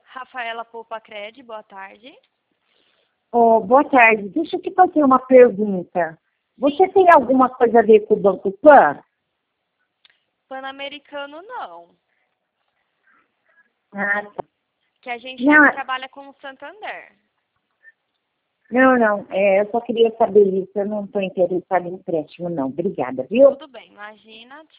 Rafaela Poupa Cred, boa tarde. Oh, boa tarde. Deixa eu te fazer uma pergunta. Você tem alguma coisa a ver com o Banco Pan? Pan-Americano não. Ah, tá. Que a gente Não, trabalha com o Santander. não. Eu só queria saber isso. Eu não estou interessada em empréstimo, não. Obrigada, viu? Tudo bem, imagina.